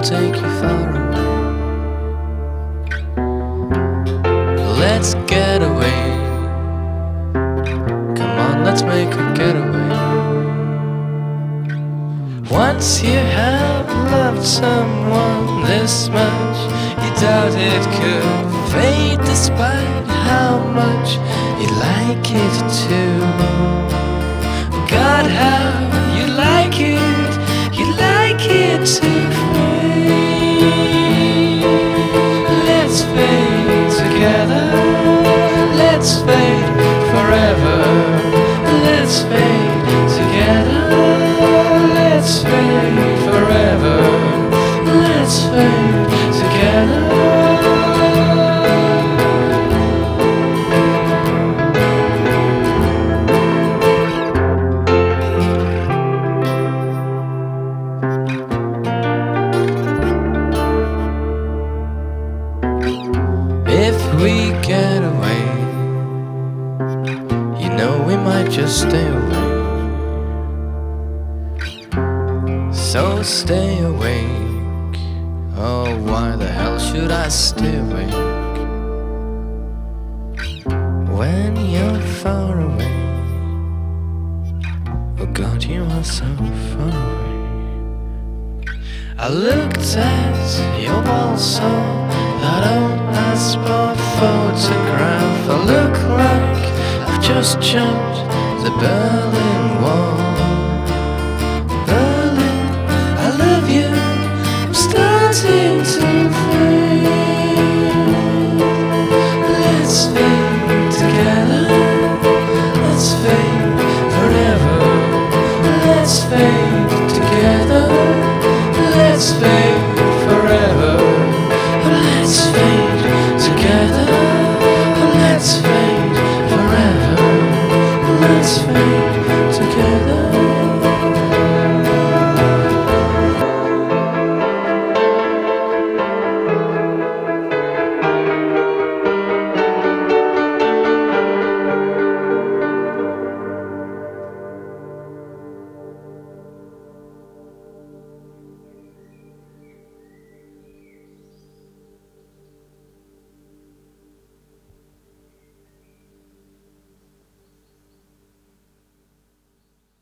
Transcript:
take you far away. Let's get away. Come on, let's make a getaway. Once you have loved someone this much, you doubt it could fade despite how much you like it too. God, how you like it to fade. Let's fade together. Let's fade forever. Let's fade together. Let's fade forever. Let's fade together. If we get away, you know we might just stay away. So stay awake. Oh, why the hell should I stay awake? When you're far away, oh God, you are so far away. I looked at your wall, saw that old passport photograph. I look like I've just jumped the Berlin Wall. Berlin, I love you, I'm starting to fade. Let's fade together. Let's fade forever. Let's fade together. Let's fade forever. Let's fade together. Let's fade forever. Let's fade.